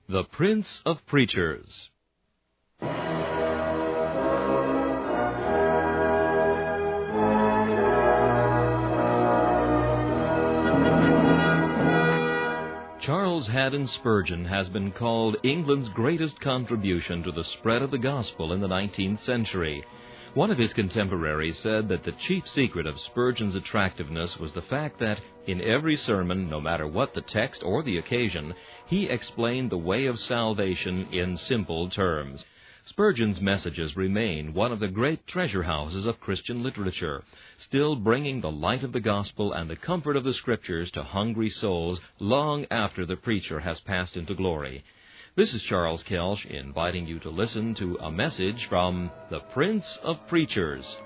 The Prince of Preachers. Charles Haddon Spurgeon has been called England's greatest contribution to the spread of the gospel in the 19th century. One of his contemporaries said that the chief secret of Spurgeon's attractiveness was the fact that, in every sermon, no matter what the text or the occasion, he explained the way of salvation in simple terms. Spurgeon's messages remain one of the great treasure houses of Christian literature, still bringing the light of the gospel and the comfort of the Scriptures to hungry souls long after the preacher has passed into glory. This is Charles Kelsch inviting you to listen to a message from the Prince of Preachers.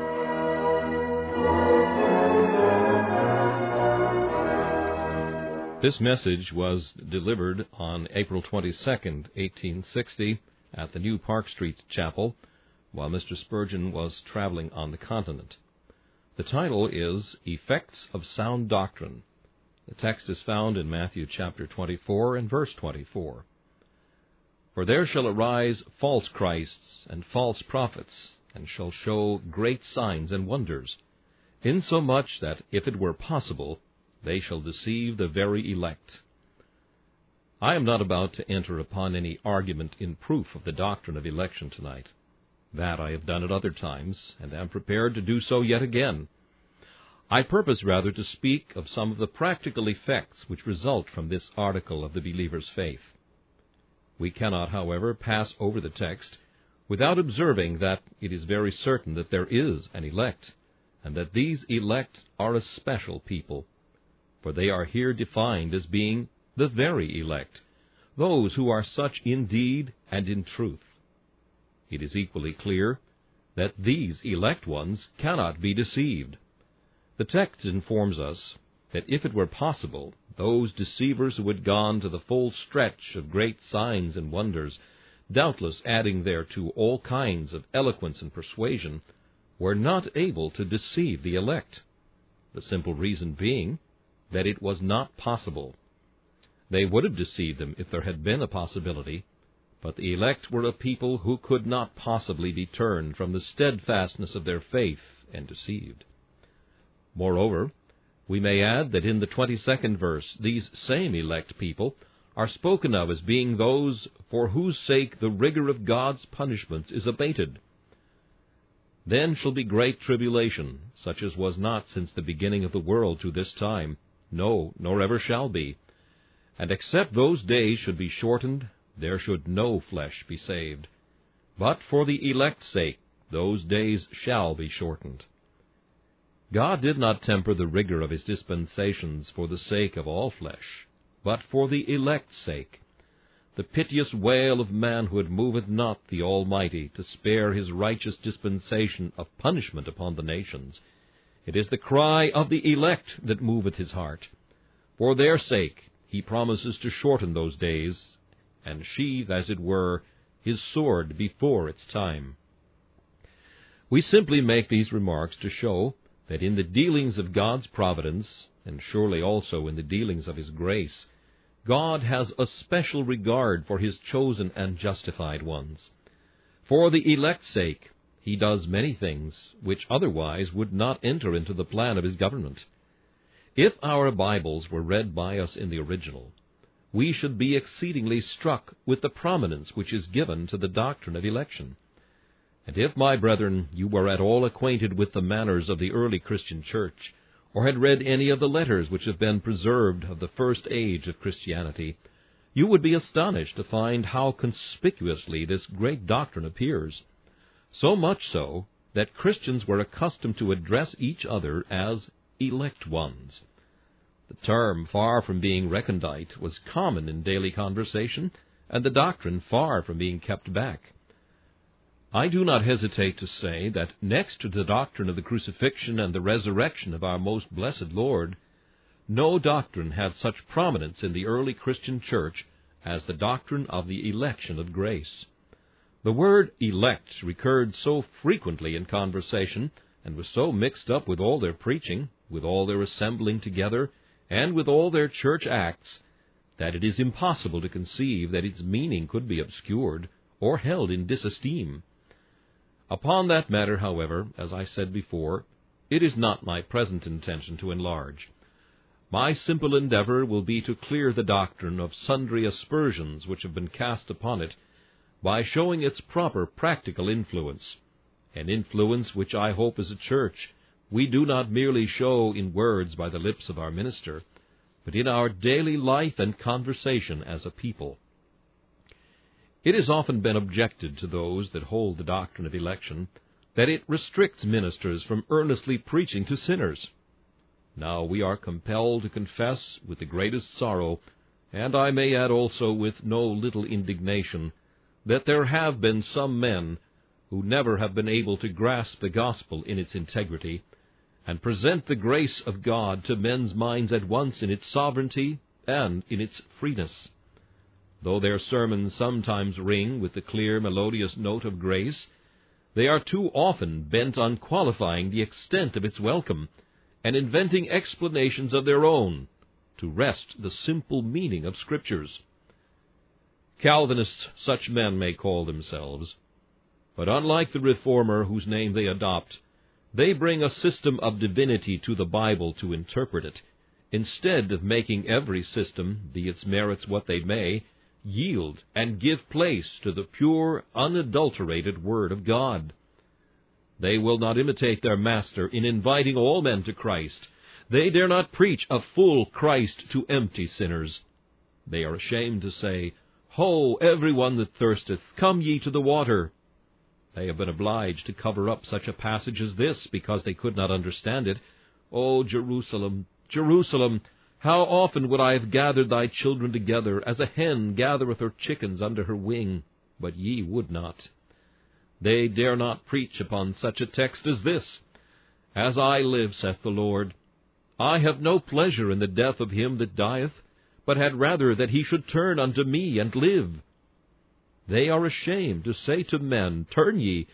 This message was delivered on April 22nd, 1860, at the New Park Street Chapel, while Mr. Spurgeon was traveling on the continent. The title is Effects of Sound Doctrine. The text is found in Matthew chapter 24 and verse 24. For there shall arise false Christs and false prophets, and shall show great signs and wonders, insomuch that, if it were possible, they shall deceive the very elect. I am not about to enter upon any argument in proof of the doctrine of election tonight. That I have done at other times, and am prepared to do so yet again. I purpose rather to speak of some of the practical effects which result from this article of the believer's faith. We cannot, however, pass over the text without observing that it is very certain that there is an elect, and that these elect are a special people, for they are here defined as being the very elect, those who are such in deed and in truth. It is equally clear that these elect ones cannot be deceived. The text informs us that if it were possible, those deceivers who had gone to the full stretch of great signs and wonders, doubtless adding thereto all kinds of eloquence and persuasion, were not able to deceive the elect, the simple reason being that it was not possible. They would have deceived them if there had been a possibility, but the elect were a people who could not possibly be turned from the steadfastness of their faith and deceived. Moreover, we may add that in the 22nd verse these same elect people are spoken of as being those for whose sake the rigor of God's punishments is abated. Then shall be great tribulation, such as was not since the beginning of the world to this time, no, nor ever shall be. And except those days should be shortened, there should no flesh be saved. But for the elect's sake, those days shall be shortened. God did not temper the rigor of his dispensations for the sake of all flesh, but for the elect's sake. The piteous wail of manhood moveth not the Almighty to spare his righteous dispensation of punishment upon the nations. It is the cry of the elect that moveth his heart. For their sake he promises to shorten those days, and sheathe, as it were, his sword before its time. We simply make these remarks to show that in the dealings of God's providence, and surely also in the dealings of his grace, God has a special regard for his chosen and justified ones. For the elect's sake, he does many things which otherwise would not enter into the plan of his government. If our Bibles were read by us in the original, we should be exceedingly struck with the prominence which is given to the doctrine of election. And if, my brethren, you were at all acquainted with the manners of the early Christian church, or had read any of the letters which have been preserved of the first age of Christianity, you would be astonished to find how conspicuously this great doctrine appears, so much so that Christians were accustomed to address each other as elect ones. The term, far from being recondite, was common in daily conversation, and the doctrine far from being kept back. I do not hesitate to say that next to the doctrine of the crucifixion and the resurrection of our most blessed Lord, no doctrine had such prominence in the early Christian church as the doctrine of the election of grace. The word elect recurred so frequently in conversation, and was so mixed up with all their preaching, with all their assembling together, and with all their church acts, that it is impossible to conceive that its meaning could be obscured or held in disesteem. Upon that matter, however, as I said before, it is not my present intention to enlarge. My simple endeavor will be to clear the doctrine of sundry aspersions which have been cast upon it, by showing its proper practical influence, an influence which I hope as a church we do not merely show in words by the lips of our minister, but in our daily life and conversation as a people. It has often been objected to those that hold the doctrine of election that it restricts ministers from earnestly preaching to sinners. Now we are compelled to confess with the greatest sorrow, and I may add also with no little indignation, that there have been some men who never have been able to grasp the gospel in its integrity, and present the grace of God to men's minds at once in its sovereignty and in its freeness. Though their sermons sometimes ring with the clear, melodious note of grace, they are too often bent on qualifying the extent of its welcome, and inventing explanations of their own, to wrest the simple meaning of Scriptures. Calvinists such men may call themselves, but unlike the Reformer whose name they adopt, they bring a system of divinity to the Bible to interpret it, instead of making every system, be its merits what they may, yield and give place to the pure, unadulterated Word of God. They will not imitate their Master in inviting all men to Christ. They dare not preach a full Christ to empty sinners. They are ashamed to say, Ho, every one that thirsteth, come ye to the water. They have been obliged to cover up such a passage as this, because they could not understand it. O Jerusalem, Jerusalem, how often would I have gathered thy children together, as a hen gathereth her chickens under her wing, but ye would not. They dare not preach upon such a text as this. As I live, saith the Lord, I have no pleasure in the death of him that dieth, but had rather that he should turn unto me and live. They are ashamed to say to men, Turn ye,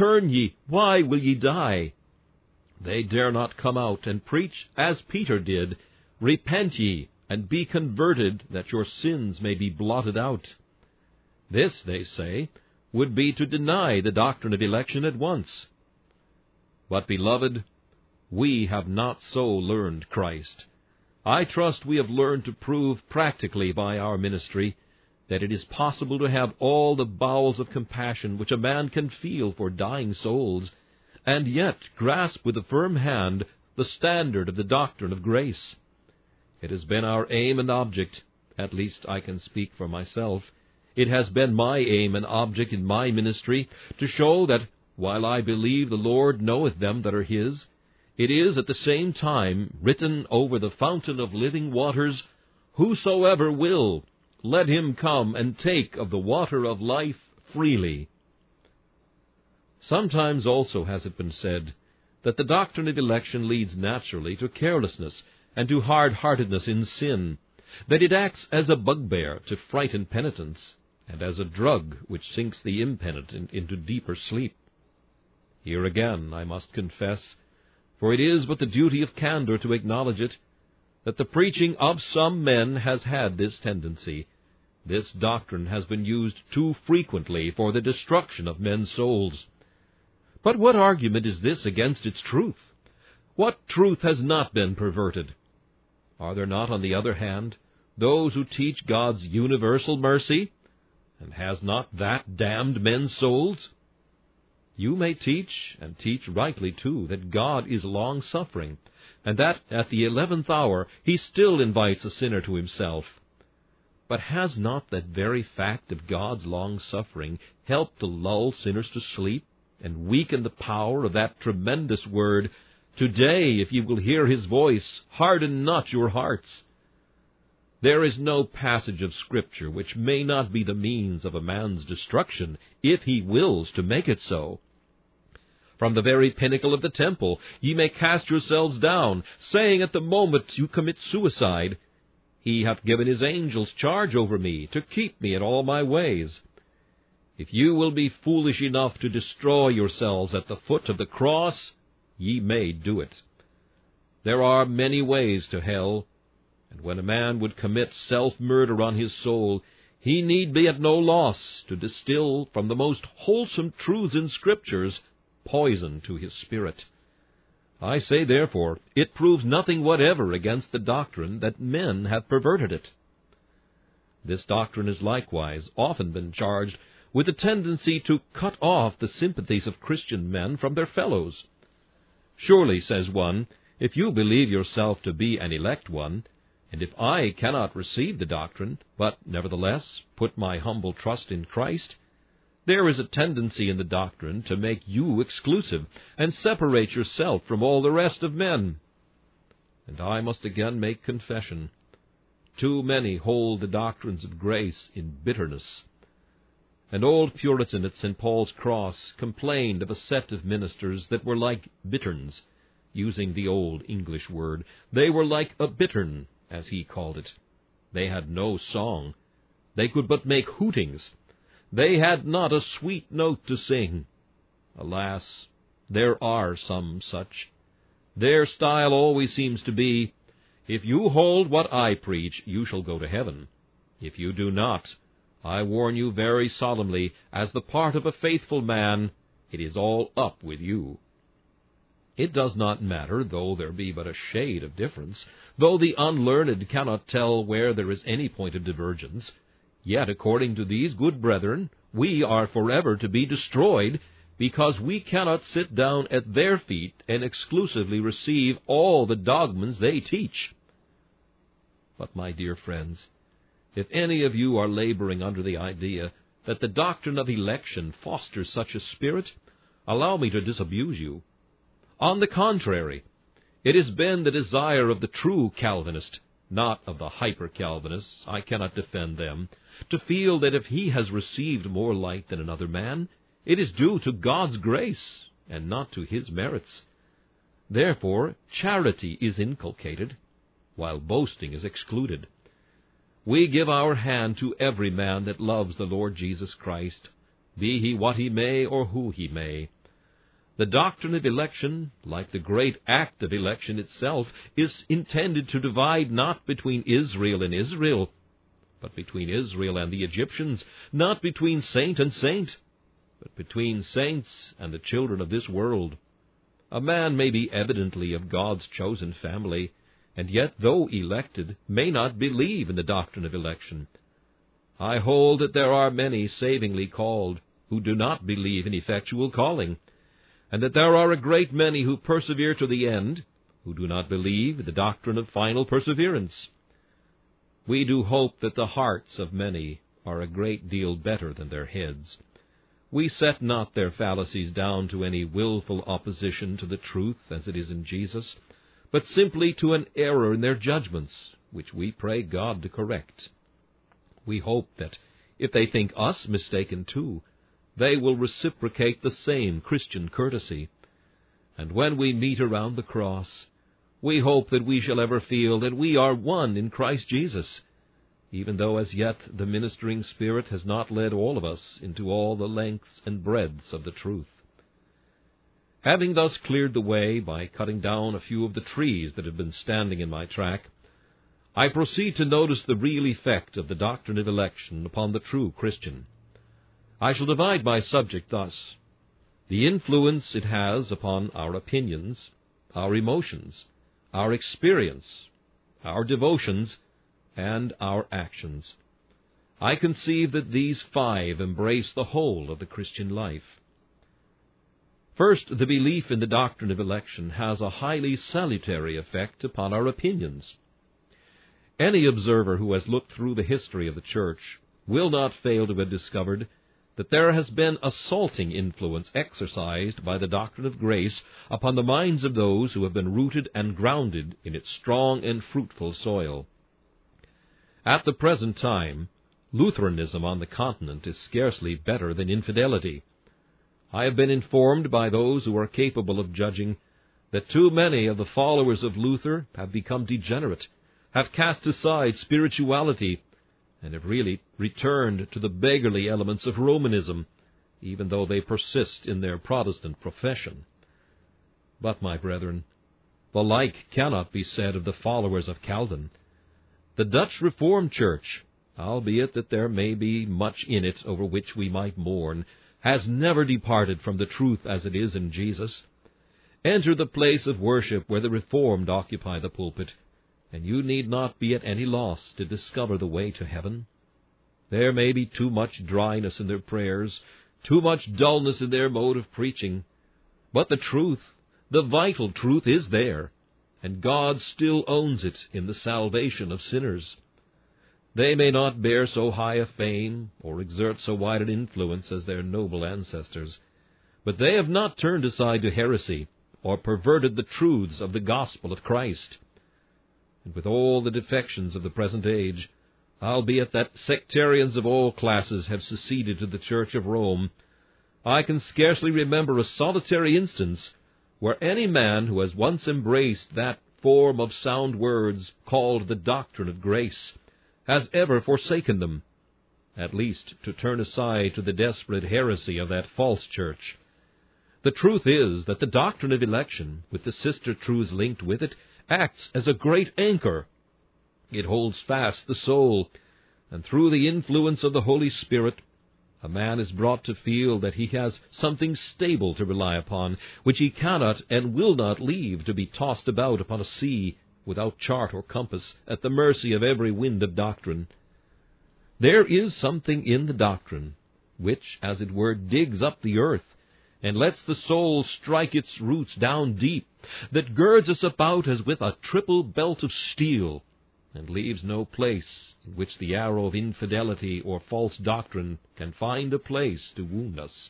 why will ye die? They dare not come out and preach as Peter did, Repent ye, and be converted, that your sins may be blotted out. This, they say, would be to deny the doctrine of election at once. But, beloved, we have not so learned Christ. I trust we have learned to prove practically by our ministry that it is possible to have all the bowels of compassion which a man can feel for dying souls, and yet grasp with a firm hand the standard of the doctrine of grace. It has been our aim and object, at least I can speak for myself, it has been my aim and object in my ministry to show that, while I believe the Lord knoweth them that are His, it is at the same time written over the fountain of living waters, Whosoever will, let him come and take of the water of life freely. Sometimes also has it been said that the doctrine of election leads naturally to carelessness and to hard-heartedness in sin, that it acts as a bugbear to frighten penitents, and as a drug which sinks the impenitent into deeper sleep. Here again I must confess, for it is but the duty of candor to acknowledge it, that the preaching of some men has had this tendency. This doctrine has been used too frequently for the destruction of men's souls. But what argument is this against its truth? What truth has not been perverted? Are there not, on the other hand, those who teach God's universal mercy? And has not that damned men's souls? You may teach, and teach rightly too, that God is long-suffering, and that at the 11th hour He still invites a sinner to Himself. But has not that very fact of God's long-suffering helped to lull sinners to sleep, and weaken the power of that tremendous word, Today, if ye will hear His voice, harden not your hearts? There is no passage of Scripture which may not be the means of a man's destruction, if he wills to make it so. From the very pinnacle of the temple ye may cast yourselves down, saying at the moment you commit suicide, He hath given His angels charge over me, to keep me in all my ways. If you will be foolish enough to destroy yourselves at the foot of the cross, ye may do it. There are many ways to hell, And when a man would commit self-murder on his soul, he need be at no loss to distill from the most wholesome truths in Scriptures poison to his spirit. I say, therefore, it proves nothing whatever against the doctrine that men have perverted it. This doctrine has likewise often been charged with a tendency to cut off the sympathies of Christian men from their fellows. Surely, says one, if you believe yourself to be an elect one, and if I cannot receive the doctrine, but nevertheless put my humble trust in Christ, there is a tendency in the doctrine to make you exclusive, and separate yourself from all the rest of men. And I must again make confession. Too many hold the doctrines of grace in bitterness. An old Puritan at St. Paul's Cross complained of a set of ministers that were like bitterns, using the old English word. They were like a bittern, as he called it. They had no song. They could but make hootings. They had not a sweet note to sing. Alas, there are some such. Their style always seems to be, if you hold what I preach, you shall go to heaven. If you do not, I warn you very solemnly, as the part of a faithful man, it is all up with you. It does not matter, though there be but a shade of difference, though the unlearned cannot tell where there is any point of divergence, yet according to these good brethren, we are forever to be destroyed, because we cannot sit down at their feet and exclusively receive all the dogmas they teach. But, my dear friends, if any of you are laboring under the idea that the doctrine of election fosters such a spirit, allow me to disabuse you. On the contrary, it has been the desire of the true Calvinist, not of the hyper-Calvinists, I cannot defend them, to feel that if he has received more light than another man, it is due to God's grace, and not to his merits. Therefore, charity is inculcated, while boasting is excluded. We give our hand to every man that loves the Lord Jesus Christ, be he what he may or who he may. The doctrine of election, like the great act of election itself, is intended to divide not between Israel and Israel, but between Israel and the Egyptians, not between saint and saint, but between saints and the children of this world. A man may be evidently of God's chosen family, and yet, though elected, may not believe in the doctrine of election. I hold that there are many savingly called who do not believe in effectual calling, and that there are a great many who persevere to the end, who do not believe in the doctrine of final perseverance. We do hope that the hearts of many are a great deal better than their heads. We set not their fallacies down to any willful opposition to the truth as it is in Jesus, but simply to an error in their judgments, which we pray God to correct. We hope that, if they think us mistaken too, they will reciprocate the same Christian courtesy. And when we meet around the cross, we hope that we shall ever feel that we are one in Christ Jesus, even though as yet the ministering Spirit has not led all of us into all the lengths and breadths of the truth. Having thus cleared the way by cutting down a few of the trees that have been standing in my track, I proceed to notice the real effect of the doctrine of election upon the true Christian. I shall divide my subject thus: the influence it has upon our opinions, our emotions, our experience, our devotions, and our actions. I conceive that these 5 embrace the whole of the Christian life. First, the belief in the doctrine of election has a highly salutary effect upon our opinions. Any observer who has looked through the history of the Church will not fail to have discovered that there has been a salting influence exercised by the doctrine of grace upon the minds of those who have been rooted and grounded in its strong and fruitful soil. At the present time, Lutheranism on the continent is scarcely better than infidelity. I have been informed by those who are capable of judging that too many of the followers of Luther have become degenerate, have cast aside spirituality, and have really returned to the beggarly elements of Romanism, even though they persist in their Protestant profession. But, my brethren, the like cannot be said of the followers of Calvin. The Dutch Reformed Church, albeit that there may be much in it over which we might mourn, has never departed from the truth as it is in Jesus. Enter the place of worship where the Reformed occupy the pulpit, and you need not be at any loss to discover the way to heaven. There may be too much dryness in their prayers, too much dullness in their mode of preaching, but the truth, the vital truth, is there, and God still owns it in the salvation of sinners. They may not bear so high a fame, or exert so wide an influence as their noble ancestors, but they have not turned aside to heresy, or perverted the truths of the gospel of Christ. And with all the defections of the present age, albeit that sectarians of all classes have seceded to the Church of Rome, I can scarcely remember a solitary instance where any man who has once embraced that form of sound words called the doctrine of grace has ever forsaken them, at least to turn aside to the desperate heresy of that false church. The truth is that the doctrine of election, with the sister truths linked with it, acts as a great anchor. It holds fast the soul, and through the influence of the Holy Spirit, a man is brought to feel that he has something stable to rely upon, which he cannot and will not leave to be tossed about upon a sea, without chart or compass, at the mercy of every wind of doctrine. There is something in the doctrine, which, as it were, digs up the earth, and lets the soul strike its roots down deep, that girds us about as with a triple belt of steel, and leaves no place in which the arrow of infidelity or false doctrine can find a place to wound us.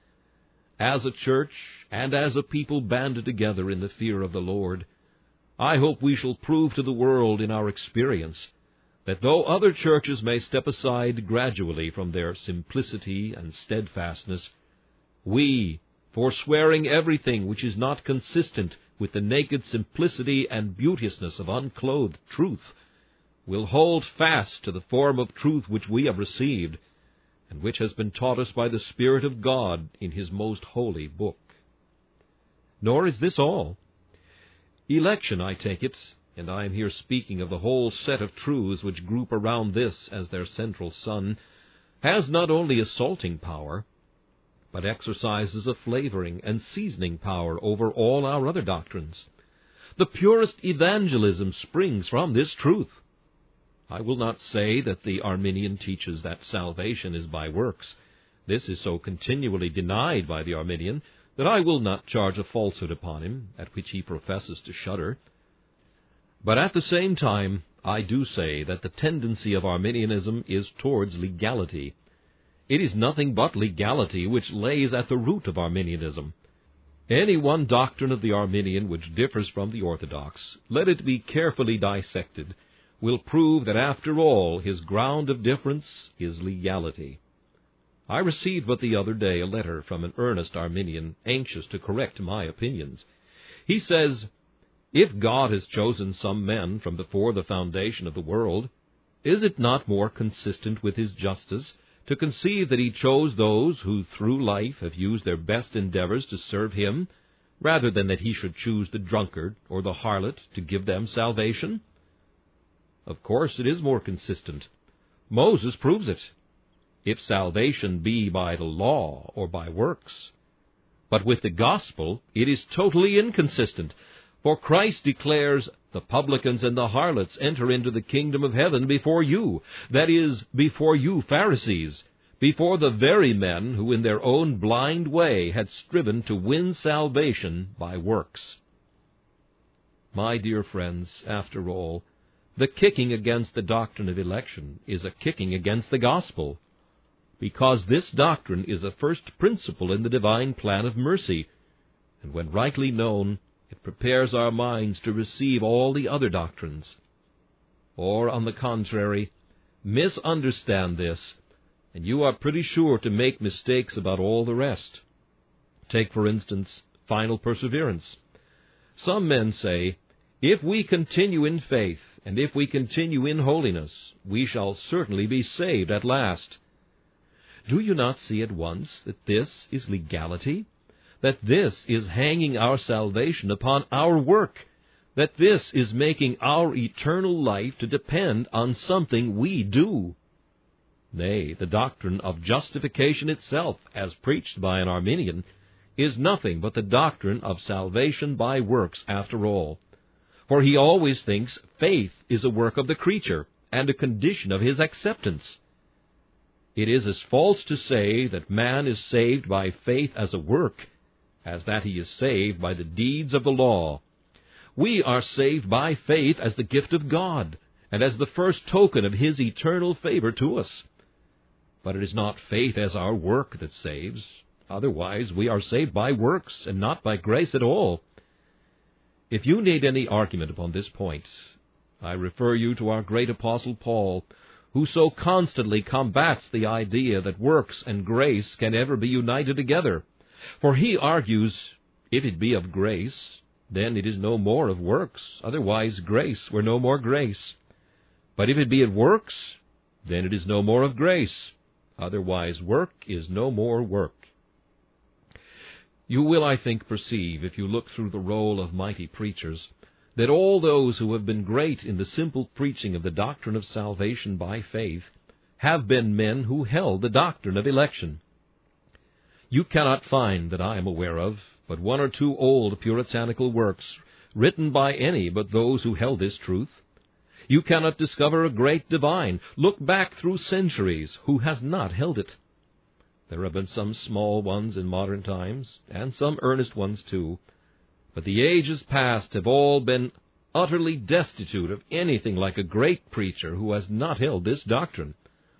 As a church, and as a people banded together in the fear of the Lord, I hope we shall prove to the world in our experience that though other churches may step aside gradually from their simplicity and steadfastness, we, forswearing everything which is not consistent with the naked simplicity and beauteousness of unclothed truth, will hold fast to the form of truth which we have received, and which has been taught us by the Spirit of God in His most holy book. Nor is this all. Election, I take it, and I am here speaking of the whole set of truths which group around this as their central sun, has not only a salting power, but exercises a flavoring and seasoning power over all our other doctrines. The purest evangelism springs from this truth. I will not say that the Arminian teaches that salvation is by works. This is so continually denied by the Arminian that I will not charge a falsehood upon him, at which he professes to shudder. But at the same time, I do say that the tendency of Arminianism is towards legality. It is nothing but legality which lays at the root of Arminianism. Any one doctrine of the Arminian which differs from the Orthodox, let it be carefully dissected, will prove that after all his ground of difference is legality. I received but the other day a letter from an earnest Arminian anxious to correct my opinions. He says, "If God has chosen some men from before the foundation of the world, is it not more consistent with His justice to conceive that He chose those who through life have used their best endeavors to serve Him, rather than that He should choose the drunkard or the harlot to give them salvation? Of course it is more consistent. Moses proves it, if salvation be by the law or by works. But with the gospel it is totally inconsistent, for Christ declares, 'The publicans and the harlots enter into the kingdom of heaven before you,' that is, before you Pharisees, before the very men who in their own blind way had striven to win salvation by works." My dear friends, after all, the kicking against the doctrine of election is a kicking against the gospel, because this doctrine is a first principle in the divine plan of mercy, and when rightly known, it prepares our minds to receive all the other doctrines. Or, on the contrary, misunderstand this, and you are pretty sure to make mistakes about all the rest. Take, for instance, final perseverance. Some men say, "If we continue in faith, and if we continue in holiness, we shall certainly be saved at last." Do you not see at once that this is legality? That this is hanging our salvation upon our work? that this is making our eternal life to depend on something we do. Nay, the doctrine of justification itself, as preached by an Arminian, is nothing but the doctrine of salvation by works after all. For he always thinks faith is a work of the creature, and a condition of his acceptance. It is as false to say that man is saved by faith as a work, as that he is saved by the deeds of the law. We are saved by faith as the gift of God, and as the first token of his eternal favor to us. But it is not faith as our work that saves. Otherwise, we are saved by works, and not by grace at all. If you need any argument upon this point, I refer you to our great apostle Paul, who so constantly combats the idea that works and grace can ever be united together. For he argues, if it be of grace, then it is no more of works, otherwise grace were no more grace. But if it be of works, then it is no more of grace, otherwise work is no more work. You will, I think, perceive, if you look through the roll of mighty preachers, that all those who have been great in the simple preaching of the doctrine of salvation by faith have been men who held the doctrine of election. You cannot find, that I am aware of, but one or two old puritanical works written by any but those who held this truth. You cannot discover a great divine, look back through centuries, who has not held it. There have been some small ones in modern times, and some earnest ones too, but the ages past have all been utterly destitute of anything like a great preacher who has not held this doctrine.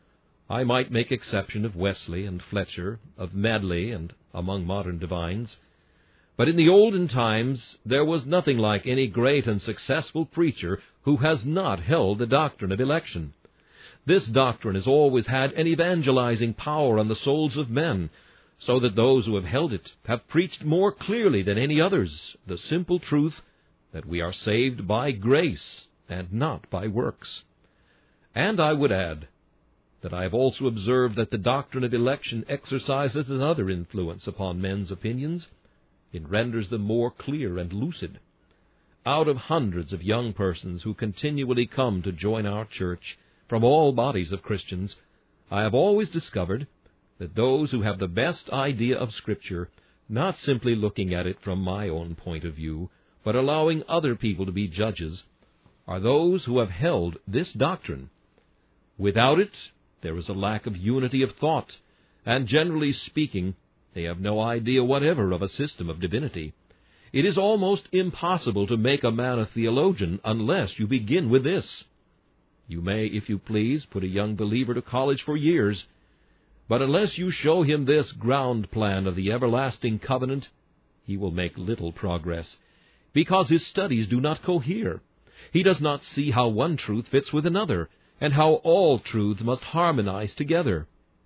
I might make exception of Wesley and Fletcher, of Medley, and among modern divines. But in the olden times there was nothing like any great and successful preacher who has not held the doctrine of election. This doctrine has always had an evangelizing power on the souls of men, so that those who have held it have preached more clearly than any others the simple truth that we are saved by grace and not by works. And I would add that I have also observed that the doctrine of election exercises another influence upon men's opinions. It renders them more clear and lucid. Out of hundreds of young persons who continually come to join our church from all bodies of Christians, I have always discovered that those who have the best idea of Scripture, not simply looking at it from my own point of view, but allowing other people to be judges, are those who have held this doctrine. Without it, there is a lack of unity of thought, and generally speaking, they have no idea whatever of a system of divinity. It is almost impossible to make a man a theologian unless you begin with this. You may, if you please, put a young believer to college for years, but unless you show him this ground plan of the everlasting covenant, he will make little progress, because his studies do not cohere. He does not see how one truth fits with another, and how all truths must harmonize together.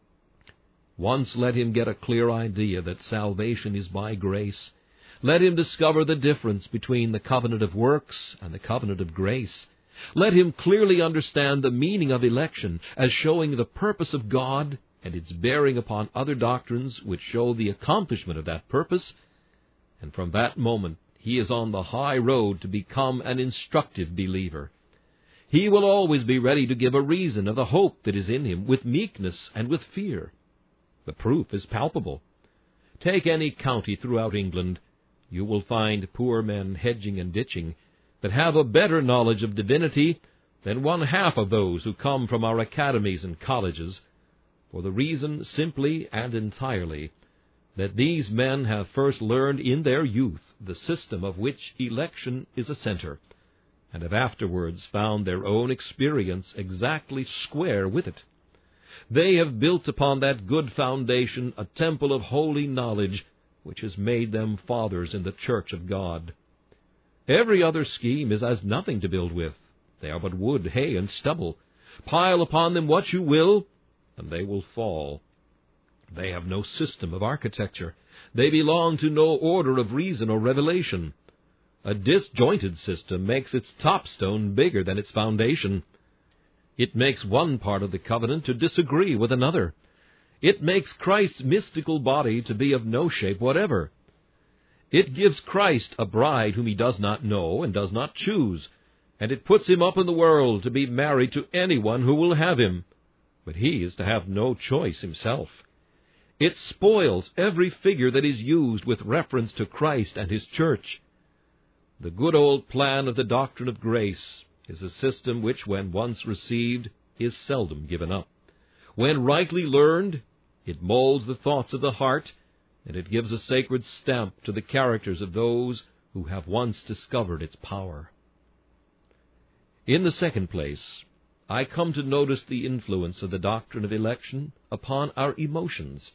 Once let him get a clear idea that salvation is by grace. Let him discover the difference between the covenant of works and the covenant of grace. Let him clearly understand the meaning of election as showing the purpose of God and its bearing upon other doctrines which show the accomplishment of that purpose, and from that moment he is on the high road to become an instructive believer. He will always be ready to give a reason of the hope that is in him with meekness and with fear. The proof is palpable. Take any county throughout England, you will find poor men hedging and ditching that have a better knowledge of divinity than one half of those who come from our academies and colleges, for the reason simply and entirely that these men have first learned in their youth the system of which election is a center, and have afterwards found their own experience exactly square with it. They have built upon that good foundation a temple of holy knowledge which has made them fathers in the church of God. Every other scheme is as nothing to build with. They are but wood, hay, and stubble. Pile upon them what you will, and they will fall. They have no system of architecture. They belong to no order of reason or revelation. A disjointed system makes its topstone bigger than its foundation. It makes one part of the covenant to disagree with another. It makes Christ's mystical body to be of no shape whatever. It gives Christ a bride whom he does not know and does not choose, and it puts him up in the world to be married to anyone who will have him, but he is to have no choice himself. It spoils every figure that is used with reference to Christ and his church. The good old plan of the doctrine of grace is a system which, when once received, is seldom given up. When rightly learned, it molds the thoughts of the heart, and it gives a sacred stamp to the characters of those who have once discovered its power. In the second place, I come to notice the influence of the doctrine of election upon our emotions.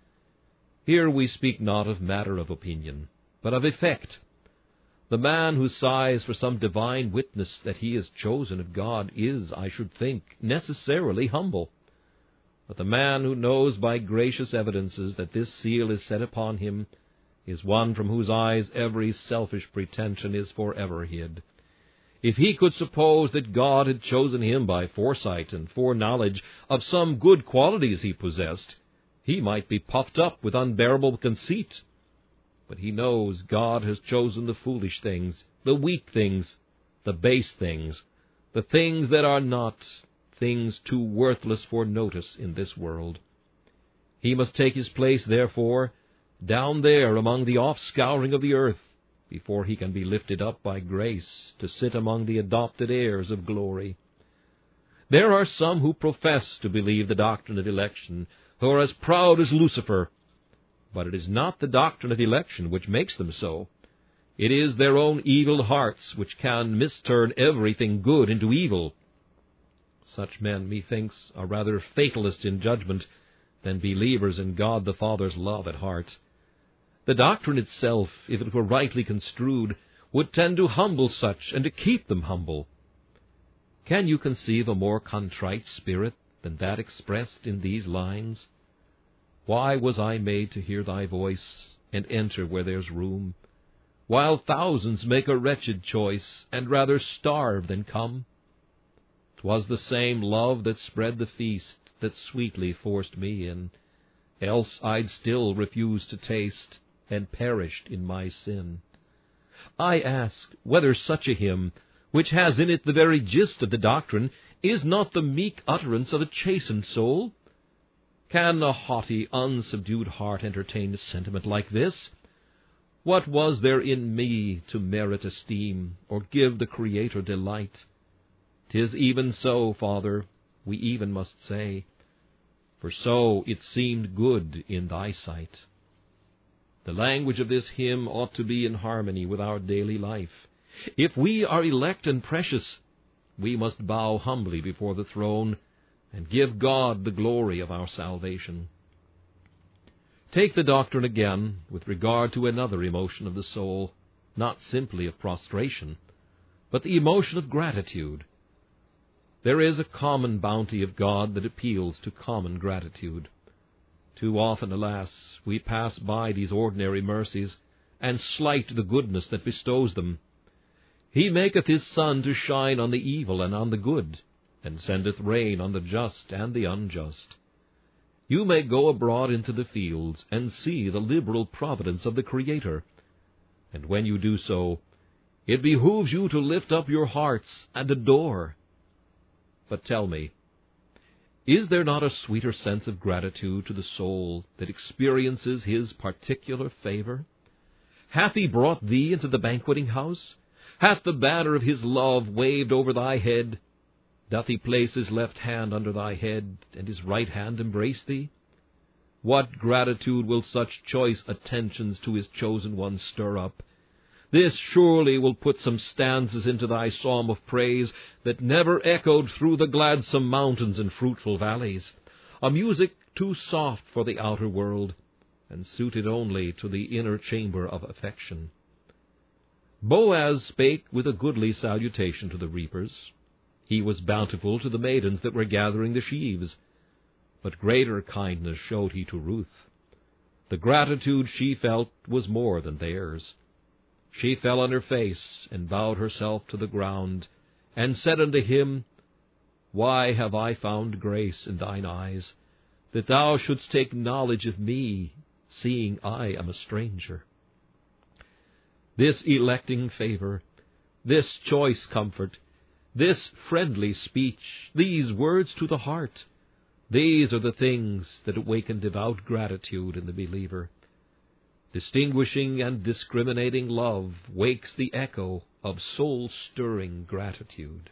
Here we speak not of matter of opinion, but of effect. The man who sighs for some divine witness that he is chosen of God is, I should think, necessarily humble. But the man who knows by gracious evidences that this seal is set upon him is one from whose eyes every selfish pretension is forever hid. If he could suppose that God had chosen him by foresight and foreknowledge of some good qualities he possessed, he might be puffed up with unbearable conceit. But he knows God has chosen the foolish things, the weak things, the base things, the things that are not, things too worthless for notice in this world. He must take his place, therefore, down there among the offscouring of the earth, before he can be lifted up by grace to sit among the adopted heirs of glory. There are some who profess to believe the doctrine of election, who are as proud as Lucifer, but it is not the doctrine of election which makes them so. It is their own evil hearts which can misturn everything good into evil. Such men, methinks, are rather fatalists in judgment than believers in God the Father's love at heart. The doctrine itself, if it were rightly construed, would tend to humble such and to keep them humble. Can you conceive a more contrite spirit than that expressed in these lines? Why was I made to hear thy voice, and enter where there's room, while thousands make a wretched choice, and rather starve than come? 'Twas the same love that spread the feast that sweetly forced me in, else I'd still refuse to taste, and perished in my sin. I ask whether such a hymn, which has in it the very gist of the doctrine, is not the meek utterance of a chastened soul? Can a haughty, unsubdued heart entertain a sentiment like this? What was there in me to merit esteem, or give the Creator delight? 'Tis even so, Father, we even must say, for so it seemed good in thy sight. The language of this hymn ought to be in harmony with our daily life. If we are elect and precious, we must bow humbly before the throne and give God the glory of our salvation. Take the doctrine again with regard to another emotion of the soul, not simply of prostration, but the emotion of gratitude. There is a common bounty of God that appeals to common gratitude. Too often, alas, we pass by these ordinary mercies, and slight the goodness that bestows them. He maketh his sun to shine on the evil and on the good, and sendeth rain on the just and the unjust. You may go abroad into the fields, and see the liberal providence of the Creator, and when you do so, it behooves you to lift up your hearts and adore. But tell me, is there not a sweeter sense of gratitude to the soul that experiences his particular favor? Hath he brought thee into the banqueting house? Hath the banner of his love waved over thy head? Doth he place his left hand under thy head, and his right hand embrace thee? What gratitude will such choice attentions to his chosen one stir up? This surely will put some stanzas into thy psalm of praise that never echoed through the gladsome mountains and fruitful valleys, a music too soft for the outer world, and suited only to the inner chamber of affection. Boaz spake with a goodly salutation to the reapers. He was bountiful to the maidens that were gathering the sheaves, but greater kindness showed he to Ruth. The gratitude she felt was more than theirs. She fell on her face, and bowed herself to the ground, and said unto him, Why have I found grace in thine eyes, that thou shouldst take knowledge of me, seeing I am a stranger? this electing favor, this choice comfort, this friendly speech, these words to the heart, these are the things that awaken devout gratitude in the believer. Distinguishing and discriminating love wakes the echo of soul-stirring gratitude.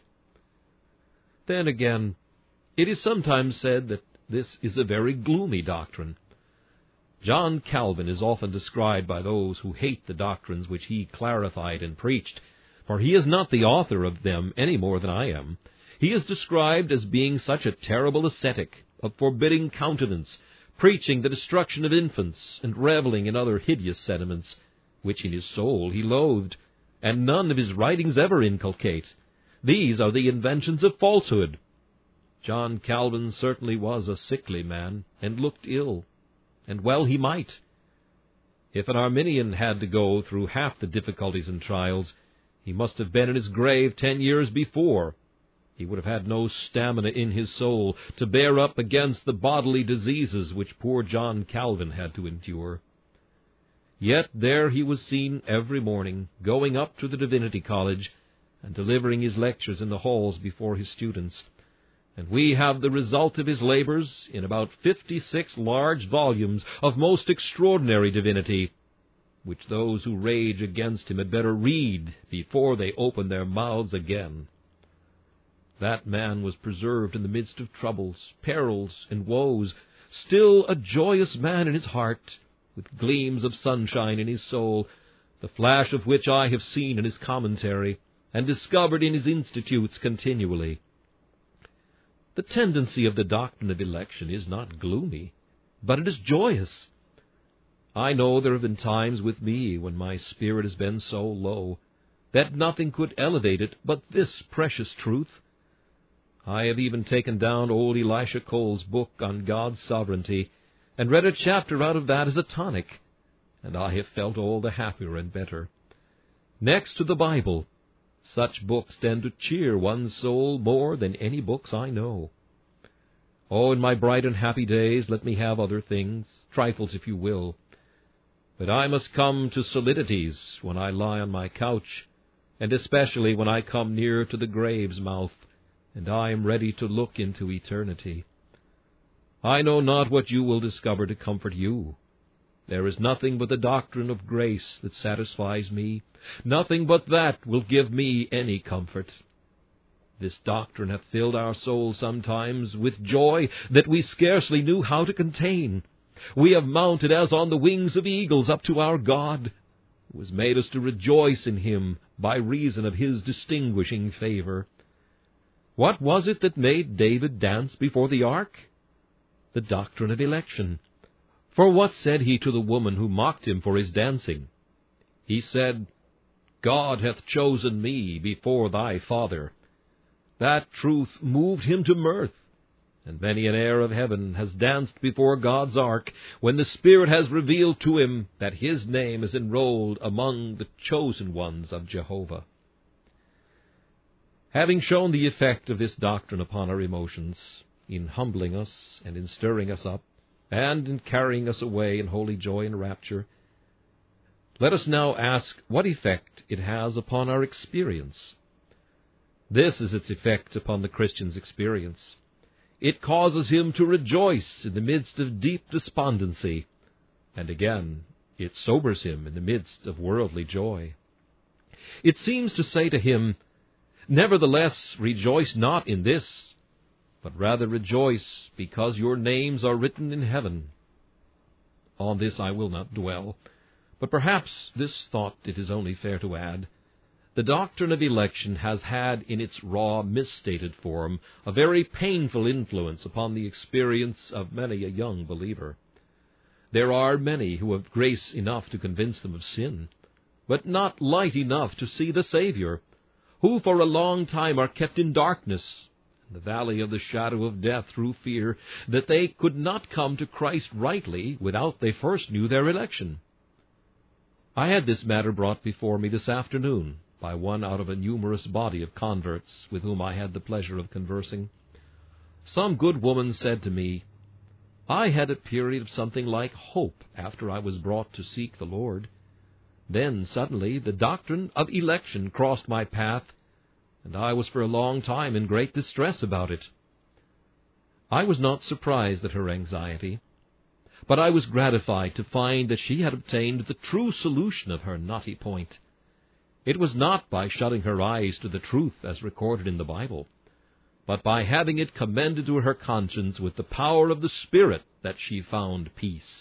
Then again, it is sometimes said that this is a very gloomy doctrine. John Calvin is often described by those who hate the doctrines which he clarified and preached, for he is not the author of them any more than I am. He is described as being such a terrible ascetic, of forbidding countenance, preaching the destruction of infants, and reveling in other hideous sentiments, which in his soul he loathed, and none of his writings ever inculcate. These are the inventions of falsehood. John Calvin certainly was a sickly man, and looked ill, and well he might. If an Arminian had to go through half the difficulties and trials, he must have been in his grave 10 years before. He would have had no stamina in his soul to bear up against the bodily diseases which poor John Calvin had to endure. Yet there he was seen every morning, going up to the Divinity College and delivering his lectures in the halls before his students. And we have the result of his labors in about 56 large volumes of most extraordinary divinity, which those who rage against him had better read before they open their mouths again. That man was preserved in the midst of troubles, perils, and woes, still a joyous man in his heart, with gleams of sunshine in his soul, the flash of which I have seen in his commentary, and discovered in his institutes continually. The tendency of the doctrine of election is not gloomy, but it is joyous. I know there have been times with me when my spirit has been so low that nothing could elevate it but this precious truth. I have even taken down old Elisha Cole's book on God's sovereignty, and read a chapter out of that as a tonic, and I have felt all the happier and better. Next to the Bible, such books tend to cheer one's soul more than any books I know. Oh, in my bright and happy days, let me have other things, trifles if you will. But I must come to solidities when I lie on my couch, and especially when I come near to the grave's mouth, and I am ready to look into eternity. I know not what you will discover to comfort you. There is nothing but the doctrine of grace that satisfies me. Nothing but that will give me any comfort. This doctrine hath filled our souls sometimes with joy that we scarcely knew how to contain. We have mounted as on the wings of eagles up to our God, who has made us to rejoice in him by reason of his distinguishing favor. What was it that made David dance before the ark? The doctrine of election. For what said he to the woman who mocked him for his dancing? He said, God hath chosen me before thy father. That truth moved him to mirth, and many an heir of heaven has danced before God's ark when the Spirit has revealed to him that his name is enrolled among the chosen ones of Jehovah. Having shown the effect of this doctrine upon our emotions, in humbling us and in stirring us up, and in carrying us away in holy joy and rapture, let us now ask what effect it has upon our experience. This is its effect upon the Christian's experience. It causes him to rejoice in the midst of deep despondency, and again, it sobers him in the midst of worldly joy. It seems to say to him, Nevertheless, rejoice not in this, but rather rejoice because your names are written in heaven. On this I will not dwell, but perhaps this thought it is only fair to add. The doctrine of election has had in its raw, misstated form a very painful influence upon the experience of many a young believer. There are many who have grace enough to convince them of sin, but not light enough to see the Savior, who for a long time are kept in darkness, in the valley of the shadow of death through fear, that they could not come to Christ rightly without they first knew their election. I had this matter brought before me this afternoon by one out of a numerous body of converts with whom I had the pleasure of conversing. Some good woman said to me, I had a period of something like hope after I was brought to seek the Lord. Then suddenly the doctrine of election crossed my path, and I was for a long time in great distress about it. I was not surprised at her anxiety, but I was gratified to find that she had obtained the true solution of her knotty point. It was not by shutting her eyes to the truth as recorded in the Bible, but by having it commended to her conscience with the power of the Spirit that she found peace.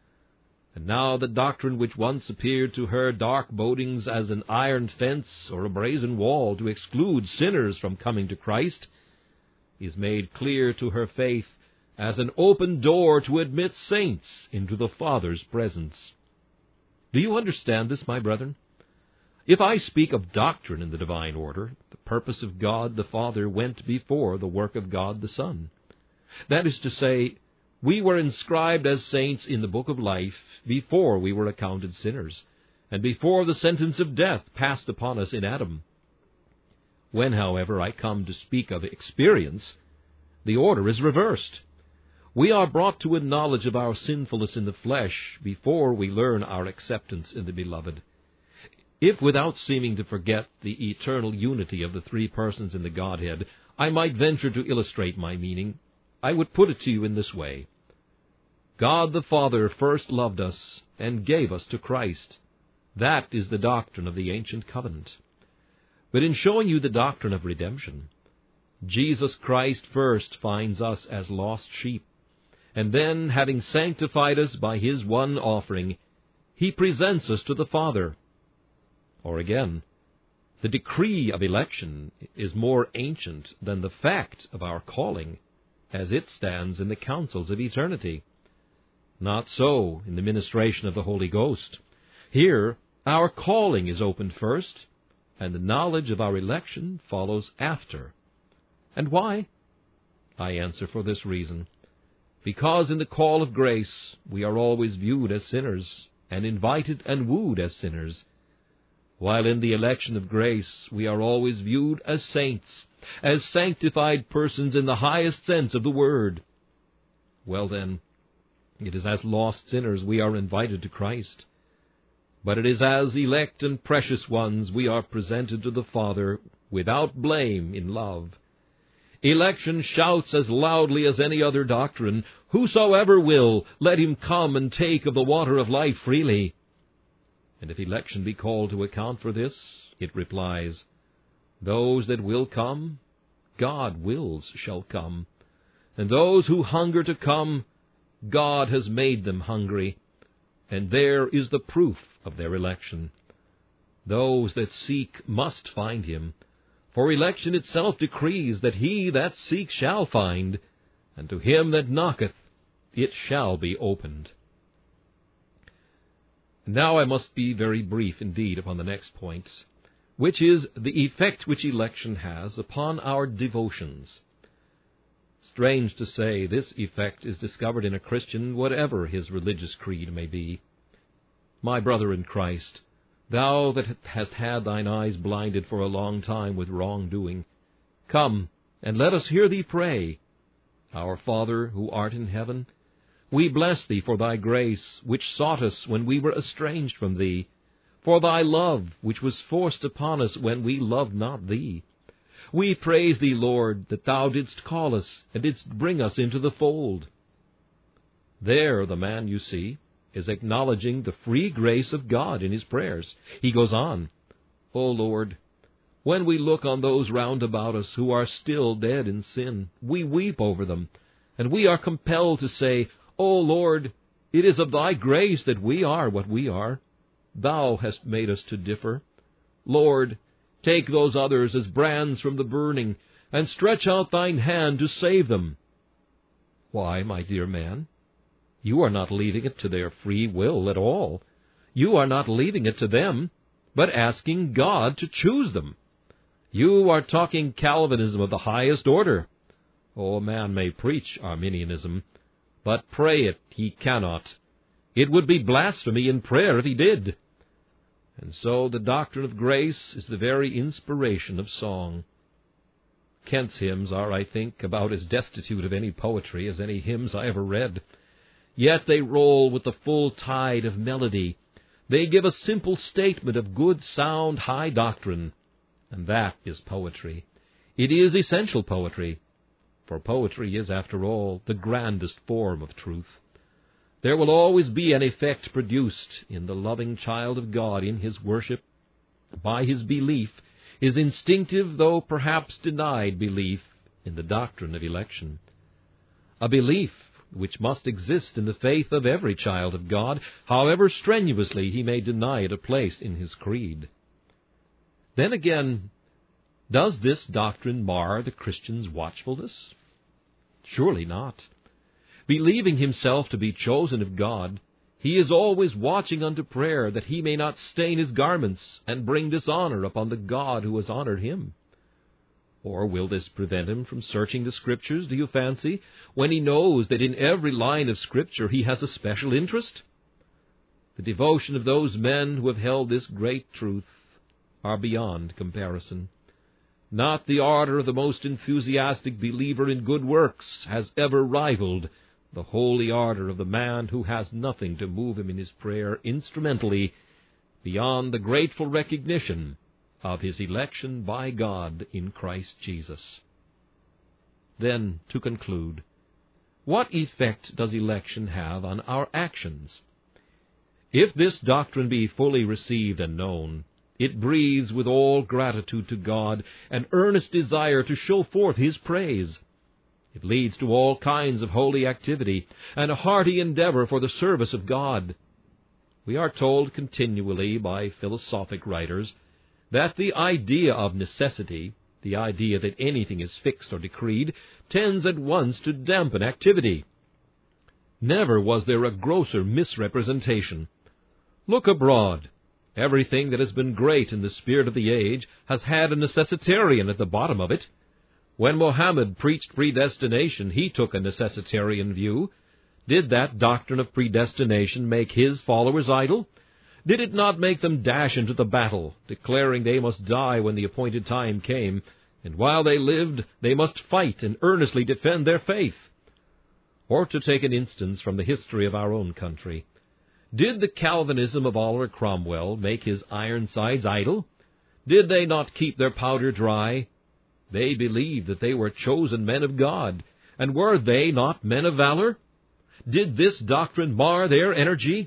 And now the doctrine which once appeared to her dark bodings as an iron fence or a brazen wall to exclude sinners from coming to Christ is made clear to her faith as an open door to admit saints into the Father's presence. Do you understand this, my brethren? If I speak of doctrine in the divine order, the purpose of God the Father went before the work of God the Son. That is to say, we were inscribed as saints in the book of life before we were accounted sinners, and before the sentence of death passed upon us in Adam. When, however, I come to speak of experience, the order is reversed. We are brought to a knowledge of our sinfulness in the flesh before we learn our acceptance in the Beloved. If, without seeming to forget the eternal unity of the three persons in the Godhead, I might venture to illustrate my meaning, I would put it to you in this way. God the Father first loved us and gave us to Christ. That is the doctrine of the ancient covenant. But in showing you the doctrine of redemption, Jesus Christ first finds us as lost sheep, and then, having sanctified us by his one offering, he presents us to the Father. Or again, the decree of election is more ancient than the fact of our calling, as it stands in the councils of eternity. Not so in the ministration of the Holy Ghost. Here, our calling is opened first, and the knowledge of our election follows after. And why? I answer for this reason. Because in the call of grace we are always viewed as sinners, and invited and wooed as sinners, while in the election of grace we are always viewed as saints, as sanctified persons in the highest sense of the word. Well then, it is as lost sinners we are invited to Christ, but it is as elect and precious ones we are presented to the Father without blame in love. Election shouts as loudly as any other doctrine, "Whosoever will, let him come and take of the water of life freely." And if election be called to account for this, it replies, "Those that will come, God wills shall come. And those who hunger to come, God has made them hungry. And there is the proof of their election. Those that seek must find him. For election itself decrees that he that seeks shall find, and to him that knocketh it shall be opened." Now I must be very brief indeed upon the next point, which is the effect which election has upon our devotions. Strange to say, this effect is discovered in a Christian, whatever his religious creed may be. My brother in Christ, thou that hast had thine eyes blinded for a long time with wrongdoing, come, and let us hear thee pray. Our Father, who art in heaven, we bless thee for thy grace, which sought us when we were estranged from thee, for thy love, which was forced upon us when we loved not thee. We praise thee, Lord, that thou didst call us, and didst bring us into the fold. There the man, you see, is acknowledging the free grace of God in his prayers. He goes on, "O Lord, when we look on those round about us who are still dead in sin, we weep over them, and we are compelled to say, O Lord, it is of thy grace that we are what we are. Thou hast made us to differ. Lord, take those others as brands from the burning, and stretch out thine hand to save them." Why, my dear man, you are not leaving it to their free will at all. You are not leaving it to them, but asking God to choose them. You are talking Calvinism of the highest order. Oh, a man may preach Arminianism, but pray it he cannot. It would be blasphemy in prayer if he did. And so the doctrine of grace is the very inspiration of song. Kent's hymns are, I think, about as destitute of any poetry as any hymns I ever read. Yet they roll with the full tide of melody. They give a simple statement of good, sound, high doctrine, and that is poetry. It is essential poetry, for poetry is, after all, the grandest form of truth. There will always be an effect produced in the loving child of God in his worship by his belief, his instinctive, though perhaps denied belief, in the doctrine of election. A belief which must exist in the faith of every child of God, however strenuously he may deny it a place in his creed. Then again, does this doctrine mar the Christian's watchfulness? Surely not. Believing himself to be chosen of God, he is always watching unto prayer that he may not stain his garments and bring dishonor upon the God who has honored him. Or will this prevent him from searching the Scriptures, do you fancy, when he knows that in every line of Scripture he has a special interest? The devotion of those men who have held this great truth are beyond comparison. Not the ardor of the most enthusiastic believer in good works has ever rivaled the holy ardor of the man who has nothing to move him in his prayer instrumentally beyond the grateful recognition of his election by God in Christ Jesus. Then, to conclude, what effect does election have on our actions? If this doctrine be fully received and known, it breathes with all gratitude to God an earnest desire to show forth His praise. It leads to all kinds of holy activity and a hearty endeavor for the service of God. We are told continually by philosophic writers that the idea of necessity, the idea that anything is fixed or decreed, tends at once to dampen activity. Never was there a grosser misrepresentation. Look abroad. Everything that has been great in the spirit of the age has had a necessitarian at the bottom of it. When Mohammed preached predestination, he took a necessitarian view. Did that doctrine of predestination make his followers idle? Did it not make them dash into the battle, declaring they must die when the appointed time came, and while they lived they must fight and earnestly defend their faith? Or to take an instance from the history of our own country, did the Calvinism of Oliver Cromwell make his Ironsides idle? Did they not keep their powder dry? They believed that they were chosen men of God, and were they not men of valor? Did this doctrine mar their energy?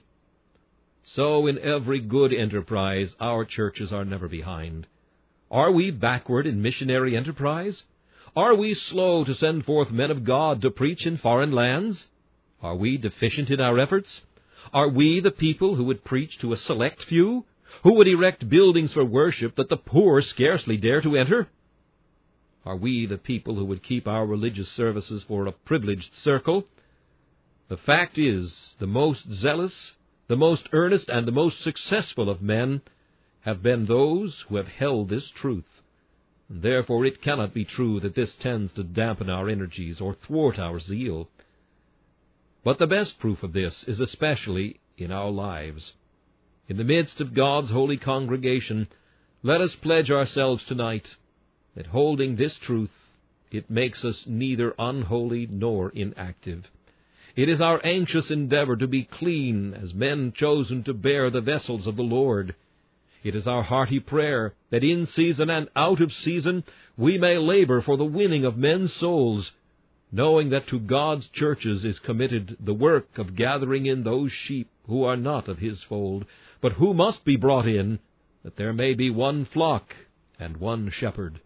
So in every good enterprise our churches are never behind. Are we backward in missionary enterprise? Are we slow to send forth men of God to preach in foreign lands? Are we deficient in our efforts? Are we the people who would preach to a select few, who would erect buildings for worship that the poor scarcely dare to enter? Are we the people who would keep our religious services for a privileged circle? The fact is, the most zealous, the most earnest, and the most successful of men have been those who have held this truth, and therefore it cannot be true that this tends to dampen our energies or thwart our zeal. But the best proof of this is especially in our lives. In the midst of God's holy congregation, let us pledge ourselves tonight that holding this truth, it makes us neither unholy nor inactive. It is our anxious endeavor to be clean as men chosen to bear the vessels of the Lord. It is our hearty prayer that in season and out of season we may labor for the winning of men's souls, knowing that to God's churches is committed the work of gathering in those sheep who are not of His fold, but who must be brought in, that there may be one flock and one shepherd.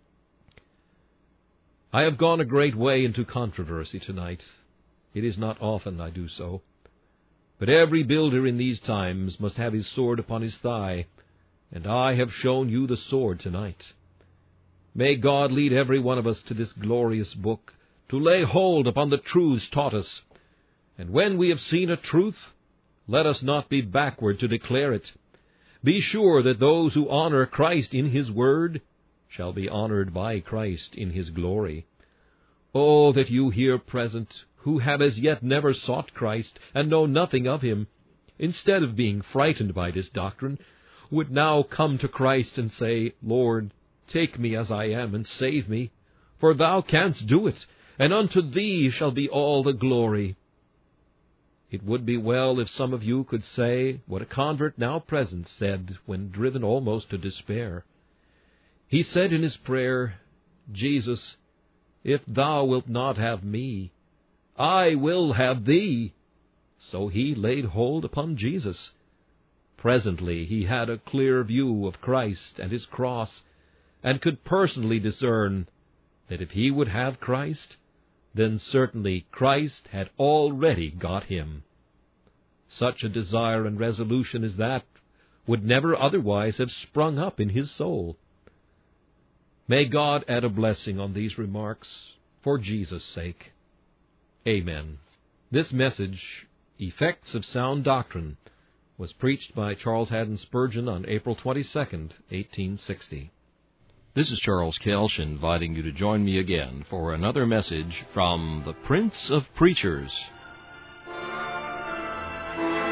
I have gone a great way into controversy tonight. It is not often I do so. But every builder in these times must have his sword upon his thigh, and I have shown you the sword tonight. May God lead every one of us to this glorious book, to lay hold upon the truths taught us. And when we have seen a truth, let us not be backward to declare it. Be sure that those who honor Christ in His word shall be honored by Christ in His glory. Oh, that you here present, who have as yet never sought Christ and know nothing of Him, instead of being frightened by this doctrine, would now come to Christ and say, Lord, take me as I am and save me, for Thou canst do it, and unto Thee shall be all the glory. It would be well if some of you could say what a convert now present said when driven almost to despair. He said in his prayer, "Jesus, if thou wilt not have me, I will have thee." So he laid hold upon Jesus. Presently he had a clear view of Christ and his cross, and could personally discern that if he would have Christ, then certainly Christ had already got him. Such a desire and resolution as that would never otherwise have sprung up in his soul. May God add a blessing on these remarks for Jesus' sake. Amen. This message, Effects of Sound Doctrine, was preached by Charles Haddon Spurgeon on April 22, 1860. This is Charles Kelsch inviting you to join me again for another message from the Prince of Preachers.